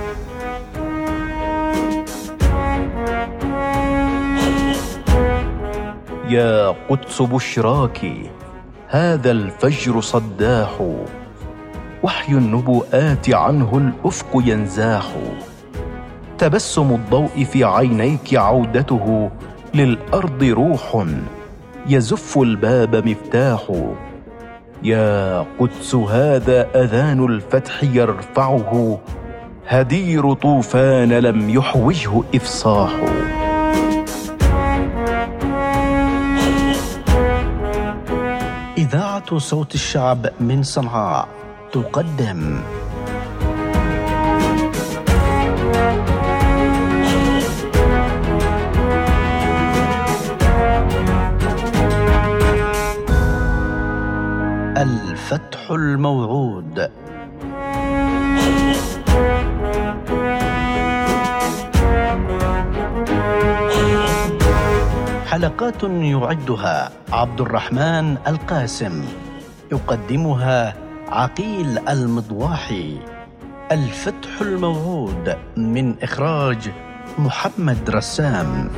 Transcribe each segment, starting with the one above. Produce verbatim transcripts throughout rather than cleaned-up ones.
يا قدس بشراك، هذا الفجر صداح، وحي النبوءات عنه الأفق ينزاح. تبسم الضوء في عينيك عودته، للأرض روح يزف الباب مفتاح. يا قدس هذا أذان الفتح يرفعه، هدير طوفان لم يحوجه إفصاح. إذاعة صوت الشعب من صنعاء تقدم الفتح الموعود. حلقات يعدها عبد الرحمن القاسم، يقدمها عقيل المضواحي. الفتح الموعود من إخراج محمد رسام.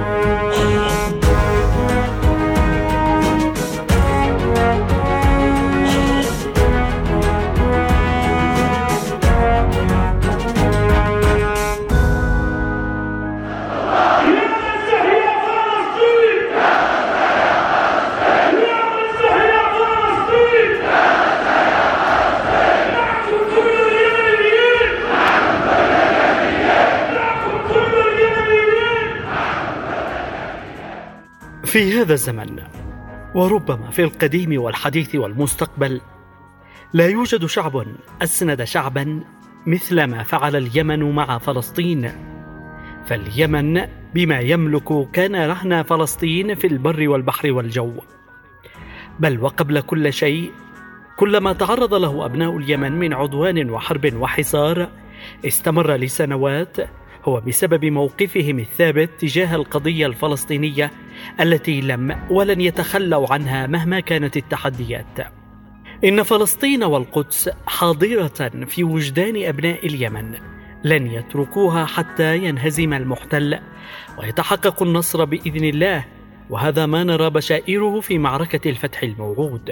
في هذا الزمن، وربما في القديم والحديث والمستقبل، لا يوجد شعب أسند شعبا مثل ما فعل اليمن مع فلسطين. فاليمن بما يملك كان رهن فلسطين في البر والبحر والجو. بل وقبل كل شيء، كلما تعرض له أبناء اليمن من عدوان وحرب وحصار استمر لسنوات، هو بسبب موقفهم الثابت تجاه القضية الفلسطينية التي لم ولن يتخلوا عنها مهما كانت التحديات. إن فلسطين والقدس حاضرة في وجدان أبناء اليمن، لن يتركوها حتى ينهزم المحتل ويتحقق النصر بإذن الله، وهذا ما نرى بشائره في معركة الفتح الموعود.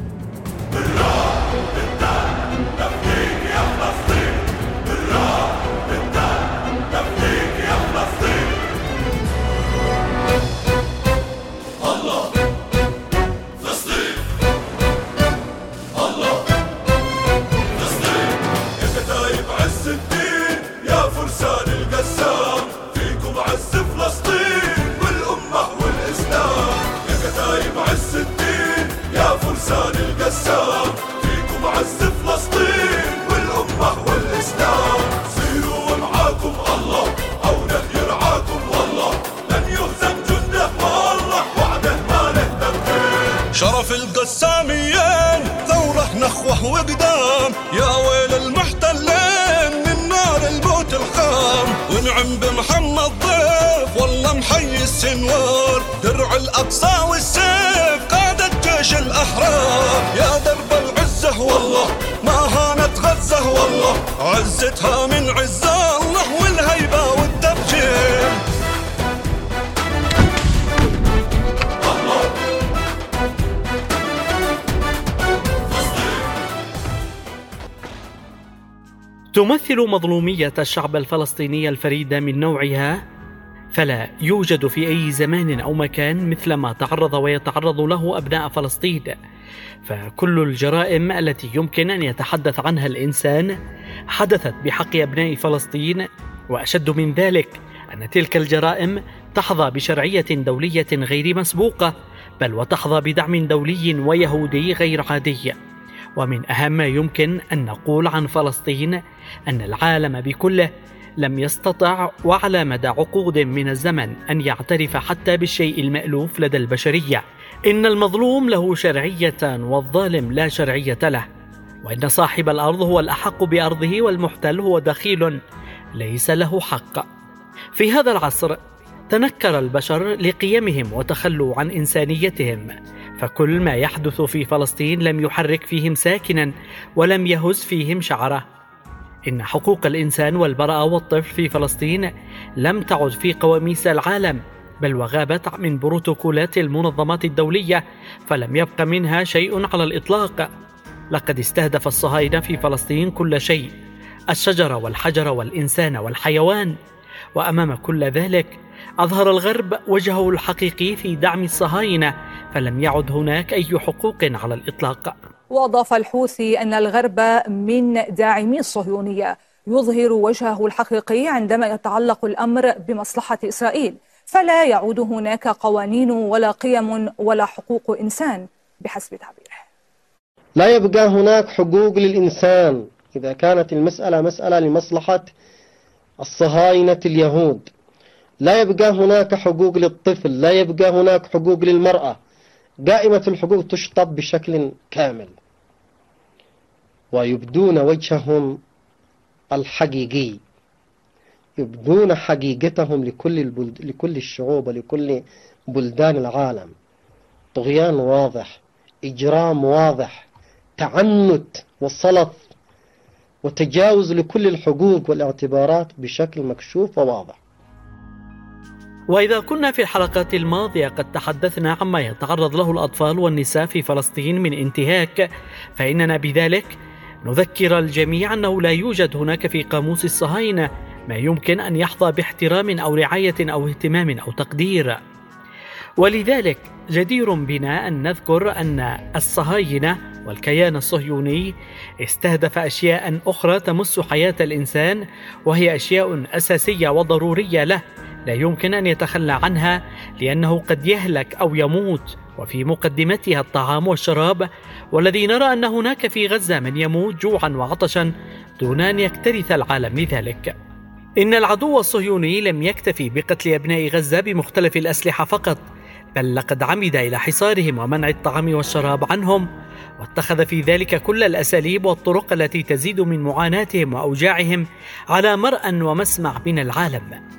فيكم عز فلسطين والأمة والإسلام، سيروا معاكم الله عونا يرعاكم، والله لن يهزم جنده والله وعده ما له تمكين. شرف القساميين ثورة نخوة وقدام، يا ويل المحتلين من نار الموت الخام، ونعم بمحمد ضيف والله محيي السنوار، درع الأقصى والسيف قادة جيش الأحرار. يا درب العزة والله ما هانت غزة، والله عزتها من عز الله والهيبة والتبجيل. تمثل مظلومية الشعب الفلسطيني الفريدة من نوعها، فلا يوجد في أي زمان أو مكان مثل ما تعرض ويتعرض له أبناء فلسطين. فكل الجرائم التي يمكن أن يتحدث عنها الإنسان حدثت بحق أبناء فلسطين، وأشد من ذلك أن تلك الجرائم تحظى بشرعية دولية غير مسبوقة، بل وتحظى بدعم دولي ويهودي غير عادي. ومن أهم ما يمكن أن نقول عن فلسطين أن العالم بكله لم يستطع وعلى مدى عقود من الزمن أن يعترف حتى بالشيء المألوف لدى البشرية. إن المظلوم له شرعية والظالم لا شرعية له، وإن صاحب الأرض هو الأحق بأرضه والمحتل هو دخيل ليس له حق. في هذا العصر تنكر البشر لقيمهم وتخلوا عن إنسانيتهم، فكل ما يحدث في فلسطين لم يحرك فيهم ساكنا ولم يهز فيهم شعره. إن حقوق الإنسان والمرأة والطفل في فلسطين لم تعد في قواميس العالم، بل وغابت من بروتوكولات المنظمات الدولية، فلم يبق منها شيء على الإطلاق. لقد استهدف الصهاينة في فلسطين كل شيء، الشجر والحجر والإنسان والحيوان. وأمام كل ذلك أظهر الغرب وجهه الحقيقي في دعم الصهاينة، فلم يعد هناك أي حقوق على الإطلاق. وأضاف الحوثي أن الغرب من داعمي الصهيونية يظهر وجهه الحقيقي عندما يتعلق الأمر بمصلحة إسرائيل، فلا يعود هناك قوانين ولا قيم ولا حقوق إنسان بحسب تعبيره. لا يبقى هناك حقوق للإنسان إذا كانت المسألة مسألة لمصلحة الصهاينة اليهود. لا يبقى هناك حقوق للطفل، لا يبقى هناك حقوق للمرأة. قائمة الحقوق تشطب بشكل كامل، ويبدون وجههم الحقيقي، يبدون حقيقتهم لكل البلد... لكل الشعوب ولكل بلدان العالم. طغيان واضح، إجرام واضح، تعنت وسلط وتجاوز لكل الحقوق والاعتبارات بشكل مكشوف وواضح. وإذا كنا في الحلقات الماضية قد تحدثنا عما يتعرض له الأطفال والنساء في فلسطين من انتهاك، فإننا بذلك نذكر الجميع أنه لا يوجد هناك في قاموس الصهاينة ما يمكن أن يحظى باحترام أو رعاية أو اهتمام أو تقدير. ولذلك جدير بنا أن نذكر أن الصهاينة والكيان الصهيوني استهدف أشياء أخرى تمس حياة الإنسان، وهي أشياء أساسية وضرورية له لا يمكن أن يتخلى عنها، لأنه قد يهلك أو يموت، وفي مقدمتها الطعام والشراب. والذي نرى أن هناك في غزة من يموت جوعا وعطشا دون أن يكترث العالم لذلك. إن العدو الصهيوني لم يكتفي بقتل أبناء غزة بمختلف الأسلحة فقط، بل لقد عمد إلى حصارهم ومنع الطعام والشراب عنهم، واتخذ في ذلك كل الأساليب والطرق التي تزيد من معاناتهم وأوجاعهم على مرأى ومسمع من العالم.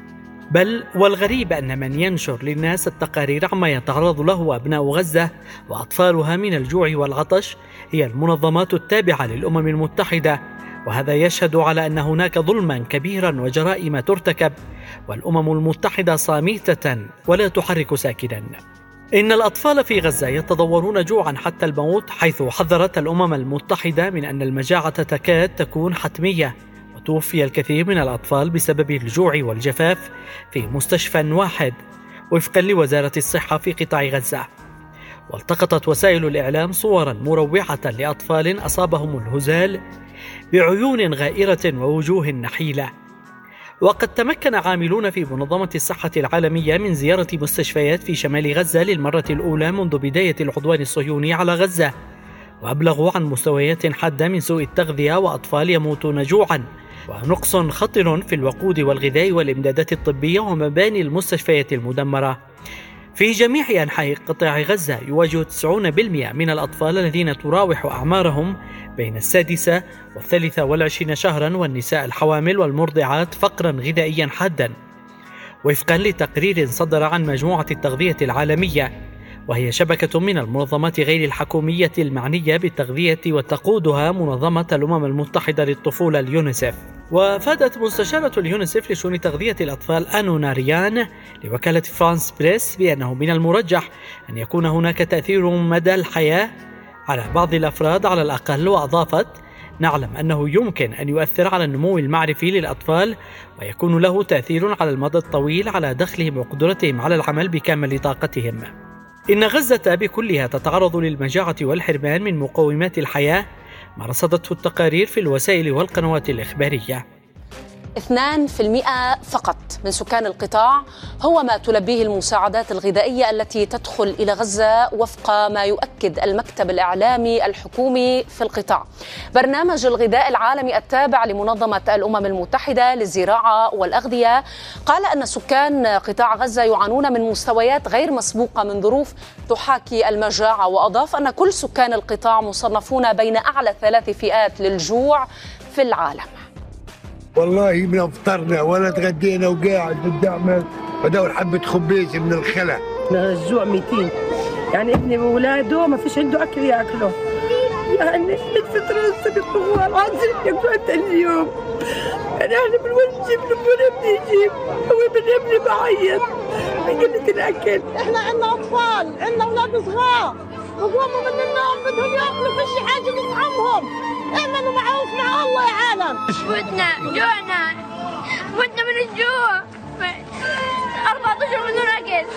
بل والغريب أن من ينشر للناس التقارير عما يتعرض له أبناء غزة وأطفالها من الجوع والعطش هي المنظمات التابعة للأمم المتحدة، وهذا يشهد على أن هناك ظلما كبيرا وجرائم ترتكب، والأمم المتحدة صامتة ولا تحرك ساكنا. إن الأطفال في غزة يتضورون جوعا حتى الموت، حيث حذرت الأمم المتحدة من أن المجاعة تكاد تكون حتمية، وتوفي الكثير من الأطفال بسبب الجوع والجفاف في مستشفى واحد وفقا لوزارة الصحة في قطاع غزة. والتقطت وسائل الإعلام صورا مروعة لأطفال أصابهم الهزال بعيون غائرة ووجوه نحيلة. وقد تمكن عاملون في منظمة الصحة العالمية من زيارة مستشفيات في شمال غزة للمرة الأولى منذ بداية العدوان الصهيوني على غزة، وأبلغوا عن مستويات حادة من سوء التغذية وأطفال يموتون جوعا، ونقص خطر في الوقود والغذاء والإمدادات الطبية ومباني المستشفيات المدمرة. في جميع أنحاء قطاع غزة يواجه تسعين بالمئة من الأطفال الذين تراوح أعمارهم بين السادسة والثالثة والعشرين شهرا، والنساء الحوامل والمرضعات فقرا غذائيا حادا، وفقا لتقرير صدر عن مجموعة التغذية العالمية، وهي شبكة من المنظمات غير الحكومية المعنية بالتغذية وتقودها منظمة الأمم المتحدة للطفولة اليونيسف. وفادت مستشارة اليونيسف لشؤون تغذية الأطفال آنو ناريان لوكالة فرانس بريس بأنه من المرجح أن يكون هناك تأثير مدى الحياة على بعض الأفراد على الأقل، وأضافت: نعلم أنه يمكن أن يؤثر على النمو المعرفي للأطفال، ويكون له تأثير على المدى الطويل على دخلهم وقدرتهم على العمل بكامل طاقتهم. إن غزة بكلها تتعرض للمجاعة والحرمان من مقومات الحياة، ما رصدته التقارير في الوسائل والقنوات الإخبارية. اثنين بالمئة فقط من سكان القطاع هو ما تلبيه المساعدات الغذائية التي تدخل إلى غزة، وفق ما يؤكد المكتب الإعلامي الحكومي في القطاع. برنامج الغذاء العالمي التابع لمنظمة الأمم المتحدة للزراعة والأغذية قال أن سكان قطاع غزة يعانون من مستويات غير مسبوقة من ظروف تحاكي المجاعة، وأضاف أن كل سكان القطاع مصنفون بين أعلى ثلاث فئات للجوع في العالم. والله ما فطرنا ولا تغدينا وقاعد قدام بدور حبة خبيز من الخلا. الجوع ميتين، يعني ابني وولاده ما فيش عنده أكل يأكله، يعني الفترة السنة الطوال عايزين نقعد اليوم. نحن بنوجب نبغى نجيب هو بنبني بعيط من قلة الأكل. إحنا عندنا أطفال، عندنا أولاد صغار، بقوموا من النوم بدهم ياكلوا فيش حاجة تطعمهم. اعملوا معروف مع الله يا عالم. فتنا جوعنا، فتنا من الجوع، أربعة أشهر بدون أكل.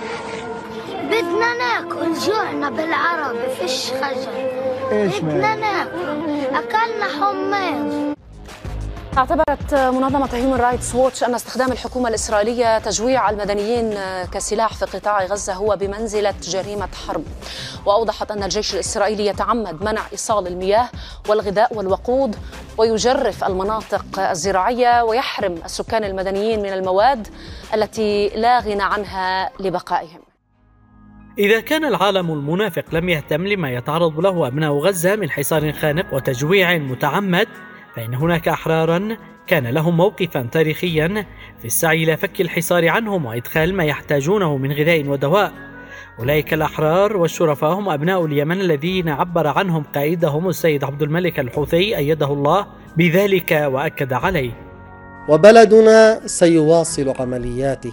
بدنا ناكل، جوعنا بالعربي فيش خجل. بدنا ناكل، أكلنا حمص. اعتبرت منظمة هيومن رايتس ووتش أن استخدام الحكومة الإسرائيلية تجويع المدنيين كسلاح في قطاع غزة هو بمنزلة جريمة حرب، وأوضحت أن الجيش الإسرائيلي يتعمد منع إيصال المياه والغذاء والوقود ويجرف المناطق الزراعية ويحرم السكان المدنيين من المواد التي لا غنى عنها لبقائهم. إذا كان العالم المنافق لم يهتم لما يتعرض له أبناء غزة من حصار خانق وتجويع متعمد، فإن هناك أحرارا كان لهم موقفا تاريخيا في السعي إلى فك الحصار عنهم وإدخال ما يحتاجونه من غذاء ودواء. أولئك الأحرار والشرفاء هم أبناء اليمن الذين عبر عنهم قائدهم السيد عبد الملك الحوثي أيده الله بذلك وأكد عليه: وبلدنا سيواصل عملياته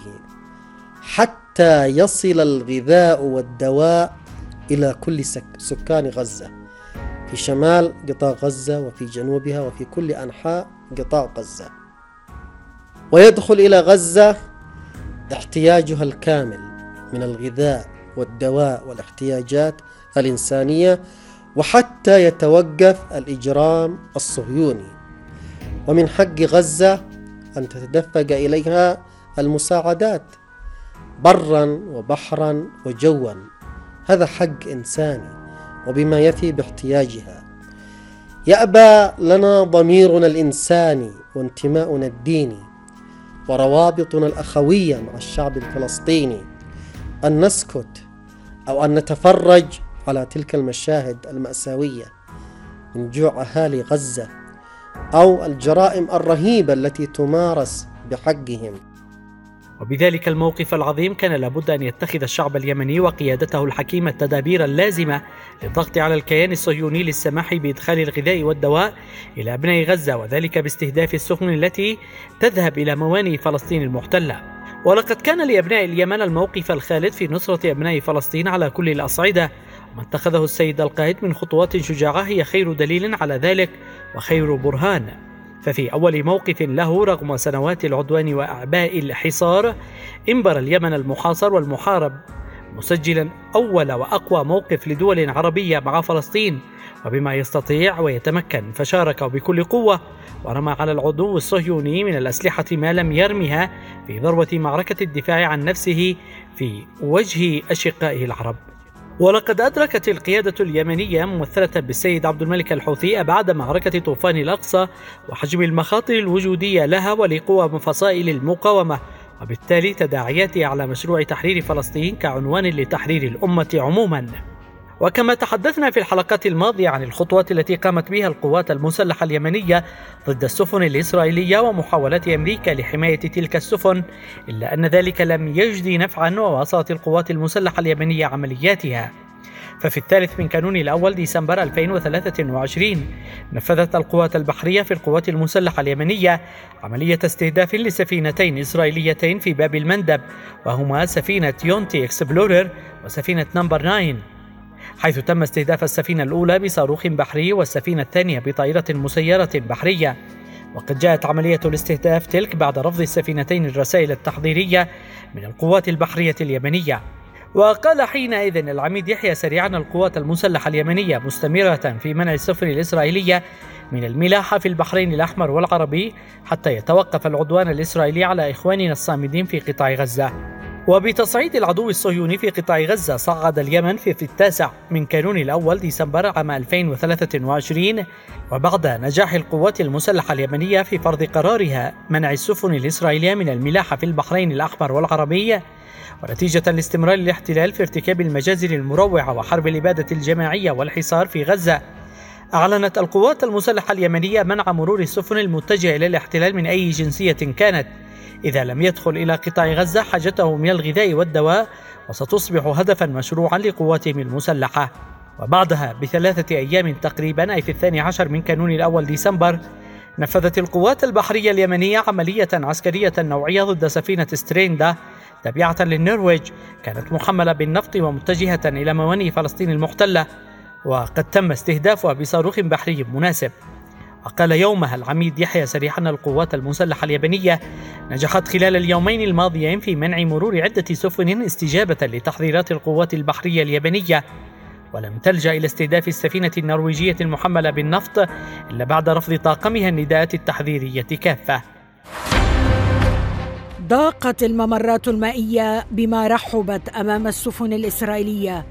حتى يصل الغذاء والدواء إلى كل سكان غزة في شمال قطاع غزة وفي جنوبها وفي كل أنحاء قطاع غزة، ويدخل إلى غزة احتياجها الكامل من الغذاء والدواء والاحتياجات الإنسانية، وحتى يتوقف الإجرام الصهيوني. ومن حق غزة أن تتدفق إليها المساعدات برا وبحرا وجوا، هذا حق إنساني وبما يفي باحتياجها. يأبى لنا ضميرنا الإنساني وانتماؤنا الديني وروابطنا الأخوية مع الشعب الفلسطيني أن نسكت أو أن نتفرج على تلك المشاهد المأساوية من جوع أهالي غزة أو الجرائم الرهيبة التي تمارس بحقهم. وبذلك الموقف العظيم كان لابد أن يتخذ الشعب اليمني وقيادته الحكيمة التدابير اللازمة للضغط على الكيان الصهيوني للسماح بإدخال الغذاء والدواء إلى أبناء غزة، وذلك باستهداف السفن التي تذهب إلى موانئ فلسطين المحتلة. ولقد كان لأبناء اليمن الموقف الخالد في نصرة أبناء فلسطين على كل الأصعدة، وما اتخذه السيد القائد من خطوات شجاعة هي خير دليل على ذلك وخير برهان. ففي أول موقف له رغم سنوات العدوان وأعباء الحصار، انبر اليمن المحاصر والمحارب مسجلا أول وأقوى موقف لدول عربية مع فلسطين وبما يستطيع ويتمكن، فشارك بكل قوة ورمى على العدو الصهيوني من الأسلحة ما لم يرمها في ذروة معركة الدفاع عن نفسه في وجه أشقائه العرب. ولقد أدركت القيادة اليمنية ممثلة بالسيد عبد الملك الحوثي بعد معركة طوفان الأقصى وحجم المخاطر الوجودية لها ولقوى فصائل المقاومة، وبالتالي تداعياتها على مشروع تحرير فلسطين كعنوان لتحرير الأمة عموما. وكما تحدثنا في الحلقات الماضية عن الخطوات التي قامت بها القوات المسلحة اليمنية ضد السفن الإسرائيلية ومحاولات أمريكا لحماية تلك السفن، إلا أن ذلك لم يجدي نفعا وواصلت القوات المسلحة اليمنية عملياتها. ففي الثالث من كانون الأول ديسمبر ألفين وثلاثة وعشرين نفذت القوات البحرية في القوات المسلحة اليمنية عملية استهداف لسفينتين إسرائيليتين في باب المندب، وهما سفينة يونتي إكسبلورر وسفينة نمبر تسعة، حيث تم استهداف السفينة الأولى بصاروخ بحري والسفينة الثانية بطائرة مسيرة بحرية. وقد جاءت عملية الاستهداف تلك بعد رفض السفينتين الرسائل التحضيرية من القوات البحرية اليمنية. وقال حينئذ العميد يحيى سريعان القوات المسلحة اليمنية مستمرة في منع السفن الإسرائيلية من الملاحة في البحرين الأحمر والعربي حتى يتوقف العدوان الإسرائيلي على إخواننا الصامدين في قطاع غزة. وبتصعيد العدو الصهيوني في قطاع غزة صعد اليمن في, في التاسع من كانون الأول ديسمبر عام ألفين وثلاثة وعشرين، وبعد نجاح القوات المسلحة اليمنية في فرض قرارها منع السفن الإسرائيلية من الملاحة في البحرين الأحمر والعربي، ونتيجة لاستمرار الاحتلال في ارتكاب المجازر المروعة وحرب الإبادة الجماعية والحصار في غزة، أعلنت القوات المسلحة اليمنية منع مرور السفن المتجهة إلى الاحتلال من أي جنسية كانت إذا لم يدخل إلى قطاع غزة حاجته من الغذاء والدواء، وستصبح هدفا مشروعا لقواتهم المسلحة. وبعدها بثلاثة أيام تقريبا، أي في الثاني عشر من كانون الأول ديسمبر، نفذت القوات البحرية اليمنية عملية عسكرية نوعية ضد سفينة ستريندا تابعة للنرويج، كانت محملة بالنفط ومتجهة إلى موانئ فلسطين المحتلة، وقد تم استهدافها بصاروخ بحري مناسب. وقال يومها العميد يحيى سريح أن القوات المسلحة اليمنية نجحت خلال اليومين الماضيين في منع مرور عدة سفن استجابة لتحذيرات القوات البحرية اليمنية، ولم تلجأ إلى استهداف السفينة النرويجية المحملة بالنفط إلا بعد رفض طاقمها النداءات التحذيرية كافة. ضاقت الممرات المائية بما رحبت أمام السفن الإسرائيلية.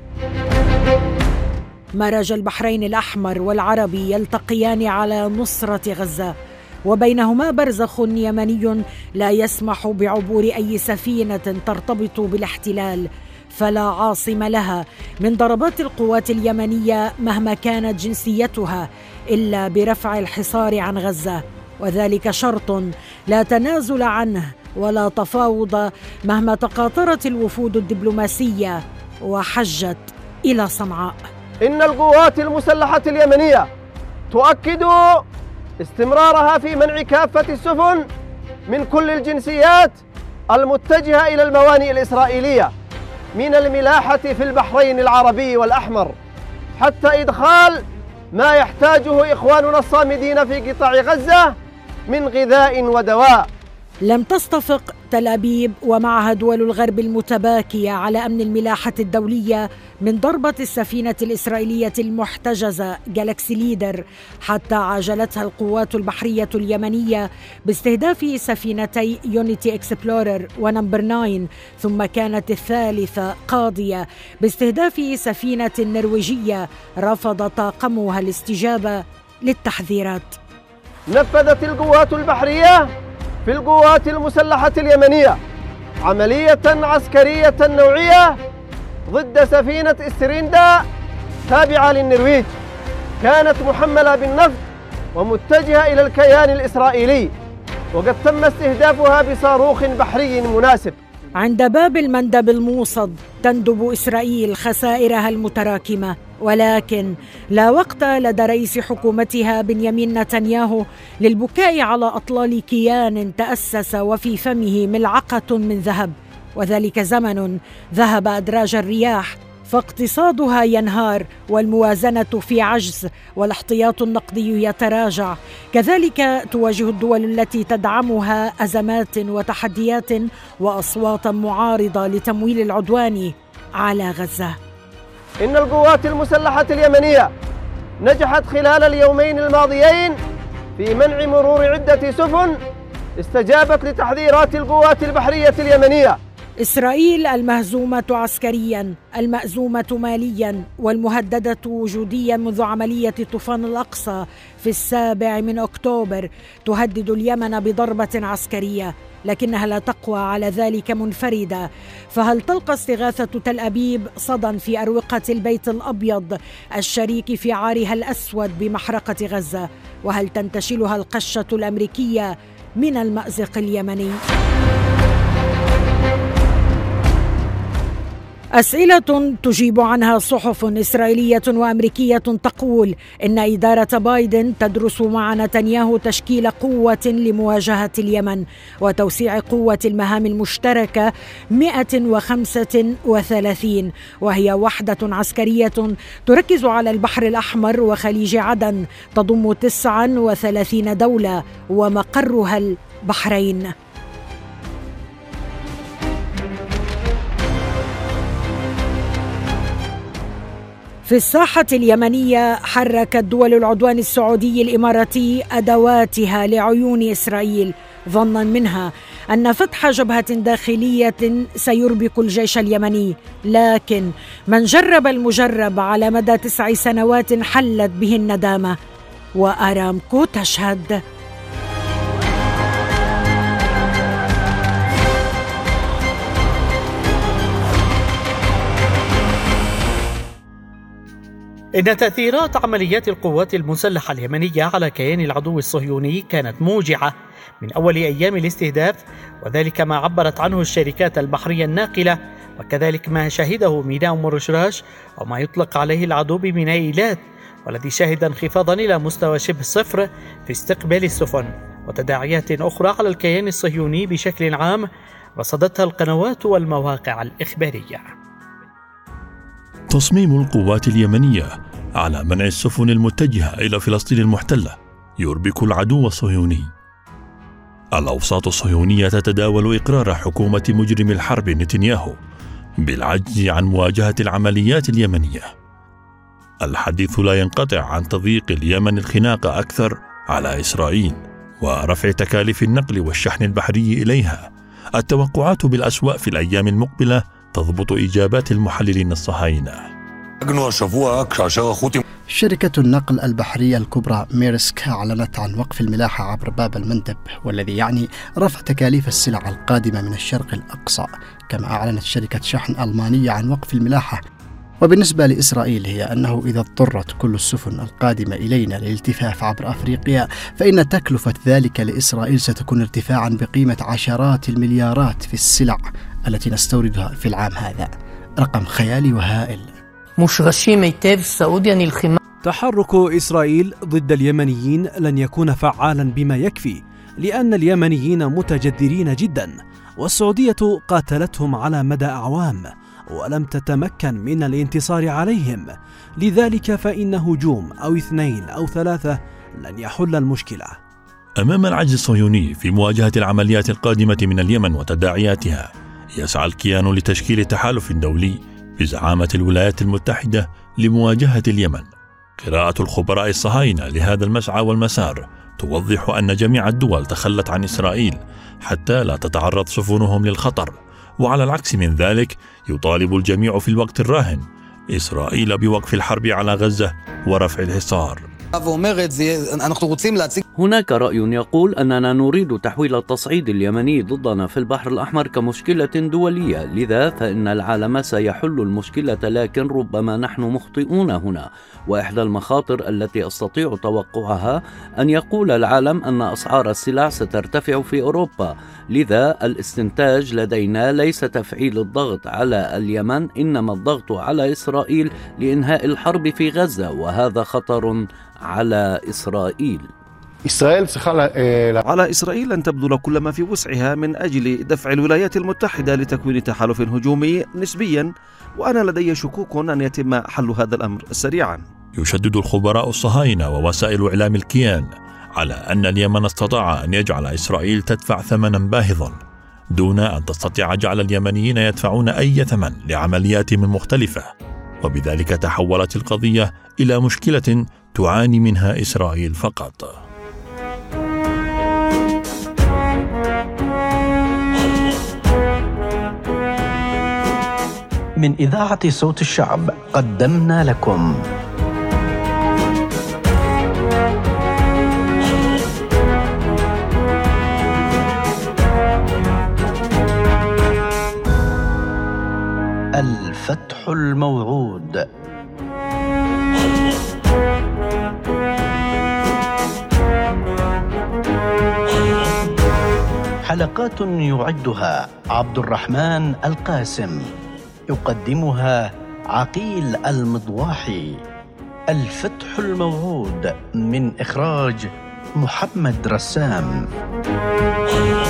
مرج البحرين الأحمر والعربي يلتقيان على نصرة غزة، وبينهما برزخ يمني لا يسمح بعبور أي سفينة ترتبط بالاحتلال، فلا عاصم لها من ضربات القوات اليمنية مهما كانت جنسيتها إلا برفع الحصار عن غزة، وذلك شرط لا تنازل عنه ولا تفاوض مهما تقاطرت الوفود الدبلوماسية وحجت إلى صنعاء. إن القوات المسلحة اليمنية تؤكد استمرارها في منع كافة السفن من كل الجنسيات المتجهة إلى الموانئ الإسرائيلية من الملاحة في البحرين العربي والأحمر، حتى إدخال ما يحتاجه إخواننا الصامدين في قطاع غزة من غذاء ودواء. لم تصطفق تل أبيب ومعها دول الغرب المتباكية على أمن الملاحة الدولية من ضربة السفينة الإسرائيلية المحتجزة جالاكسي ليدر، حتى عاجلتها القوات البحرية اليمنية باستهداف سفينتي يونيتي إكسبلورر ونمبر تسعة، ثم كانت الثالثة قاضية باستهداف سفينة نرويجية رفض طاقمها الاستجابة للتحذيرات. نفذت القوات البحرية في القوات المسلحة اليمنية عملية عسكرية نوعية ضد سفينة ستريندا تابعة للنرويج، كانت محملة بالنفط ومتجهة إلى الكيان الإسرائيلي، وقد تم استهدافها بصاروخ بحري مناسب. عند باب المندب الموصد تندب إسرائيل خسائرها المتراكمة، ولكن لا وقت لدى رئيس حكومتها بنيامين نتنياهو للبكاء على أطلال كيان تأسس وفي فمه ملعقة من ذهب، وذلك زمن ذهب أدراج الرياح، فاقتصادها ينهار والموازنة في عجز والاحتياط النقدي يتراجع. كذلك تواجه الدول التي تدعمها أزمات وتحديات وأصوات معارضة لتمويل العدوان على غزة. إن القوات المسلحة اليمنية نجحت خلال اليومين الماضيين في منع مرور عدة سفن استجابت لتحذيرات القوات البحرية اليمنية. إسرائيل المهزومة عسكريا، المأزومة ماليا، والمهددة وجوديا منذ عملية طوفان الأقصى في السابع من أكتوبر تهدد اليمن بضربة عسكرية، لكنها لا تقوى على ذلك منفردة. فهل تلقى استغاثة تل أبيب صدى في أروقة البيت الأبيض الشريك في عارها الأسود بمحرقة غزة؟ وهل تنتشلها القشة الأمريكية من المأزق اليمني؟ أسئلة تجيب عنها صحف إسرائيلية وأمريكية تقول إن إدارة بايدن تدرس مع نتنياهو تشكيل قوة لمواجهة اليمن وتوسيع قوة المهام المشتركة مئة وخمسة وثلاثين، وهي وحدة عسكرية تركز على البحر الأحمر وخليج عدن، تضم تسعة وثلاثين دولة ومقرها البحرين. في الساحة اليمنية حركت دول العدوان السعودي الإماراتي أدواتها لعيون إسرائيل، ظنا منها أن فتح جبهة داخلية سيربك الجيش اليمني، لكن من جرب المجرب على مدى تسع سنوات حلت به الندامة، وآرامكو تشهد. إن تأثيرات عمليات القوات المسلحة اليمنية على كيان العدو الصهيوني كانت موجعة من أول أيام الاستهداف، وذلك ما عبرت عنه الشركات البحرية الناقلة وكذلك ما شهده ميناء مورشراش أو ما يطلق عليه العدو بميناء إيلات، والذي شهد انخفاضا إلى مستوى شبه صفر في استقبال السفن، وتداعيات أخرى على الكيان الصهيوني بشكل عام رصدتها القنوات والمواقع الإخبارية. تصميم القوات اليمنية على منع السفن المتجهة إلى فلسطين المحتلة يربك العدو الصهيوني. الأوساط الصهيونية تتداول إقرار حكومة مجرم الحرب نتنياهو بالعجز عن مواجهة العمليات اليمنية. الحديث لا ينقطع عن تضييق اليمن الخناق أكثر على إسرائيل ورفع تكاليف النقل والشحن البحري إليها. التوقعات بالأسواق في الأيام المقبلة تضبط إجابات المحللين الصهاينة. شركة النقل البحرية الكبرى ميرسك أعلنت عن وقف الملاحة عبر باب المندب، والذي يعني رفع تكاليف السلع القادمة من الشرق الأقصى. كما أعلنت شركة شحن ألمانية عن وقف الملاحة. وبالنسبة لإسرائيل هي أنه إذا اضطرت كل السفن القادمة إلينا للالتفاف عبر أفريقيا فإن تكلفة ذلك لإسرائيل ستكون ارتفاعا بقيمة عشرات المليارات في السلع التي نستوردها في العام هذا. رقم خيالي وهائل. تحرك إسرائيل ضد اليمنيين لن يكون فعالا بما يكفي، لأن اليمنيين متجذرين جدا، والسعودية قاتلتهم على مدى أعوام ولم تتمكن من الانتصار عليهم. لذلك فإن هجوم أو اثنين أو ثلاثة لن يحل المشكلة. أمام العجز الصهيوني في مواجهة العمليات القادمة من اليمن وتداعياتها، يسعى الكيان لتشكيل تحالف دولي بزعامة الولايات المتحدة لمواجهة اليمن. قراءة الخبراء الصهاينة لهذا المسعى والمسار توضح أن جميع الدول تخلت عن إسرائيل حتى لا تتعرض سفنهم للخطر، وعلى العكس من ذلك يطالب الجميع في الوقت الراهن إسرائيل بوقف الحرب على غزة ورفع الحصار. هناك رأي يقول أننا نريد تحويل التصعيد اليمني ضدنا في البحر الأحمر كمشكلة دولية، لذا فإن العالم سيحل المشكلة، لكن ربما نحن مخطئون هنا. وإحدى المخاطر التي أستطيع توقعها أن يقول العالم أن أسعار السلع سترتفع في أوروبا، لذا الاستنتاج لدينا ليس تفعيل الضغط على اليمن، إنما الضغط على إسرائيل لإنهاء الحرب في غزة، وهذا خطر على إسرائيل. إسرائيل على إسرائيل أن تبذل كل ما في وسعها من أجل دفع الولايات المتحدة لتكوين تحالف هجومي نسبيا، وأنا لدي شكوك أن يتم حل هذا الأمر سريعا. يشدد الخبراء الصهاينة ووسائل إعلام الكيان على أن اليمن استطاع أن يجعل إسرائيل تدفع ثمنا باهظا دون أن تستطيع جعل اليمنيين يدفعون أي ثمن لعمليات مختلفة، وبذلك تحولت القضية إلى مشكلة تعاني منها إسرائيل فقط. من إذاعة صوت الشعب قدمنا لكم الفتح الموعود. حلقات يعدها عبد الرحمن القاسم، يقدمها عقيل المضواحي. الفتح الموعود من إخراج محمد رسام.